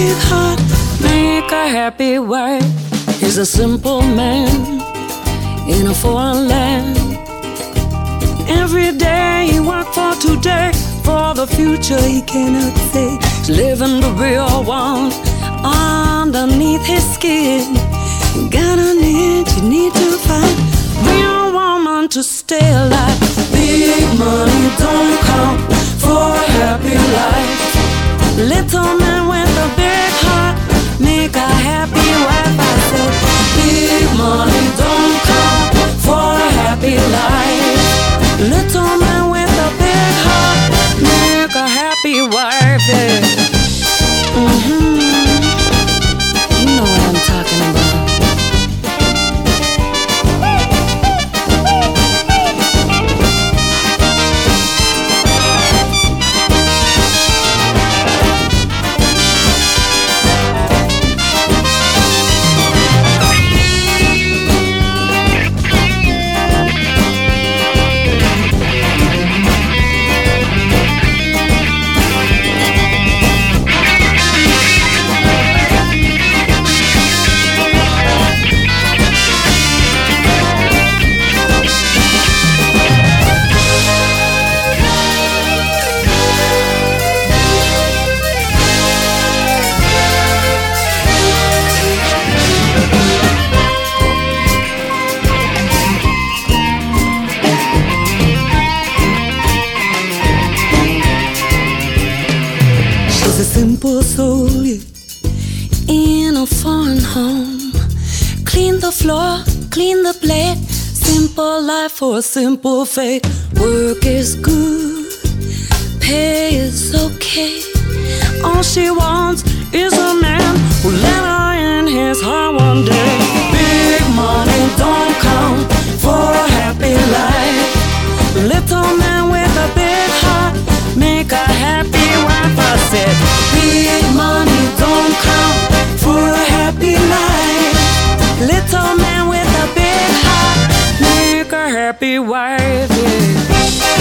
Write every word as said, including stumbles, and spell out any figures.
big heart make a happy wife. He's a simple man in a foreign land. Every day he works for today, for the future he cannot say. He's living the real one underneath his skin. You gotta need, you need to find real woman to stay alive. Big money don't count for a happy life. Little man with a big heart make a happy wife. I said big money don't count for a happy life. Little man with a big heart make a happy wife. Yeah. Mm-hmm. You know what I'm talking about. Simple soul, yeah, in a foreign home. Clean the floor, clean the plate. Simple life for a simple fate. Work is good, pay is okay. All she wants is a man who let her in his heart one day. Big money don't count for a happy life. Little man with a big heart make a happy wife. I said big money don't count for a happy life. Little man with a big heart make a happy wife. Yeah.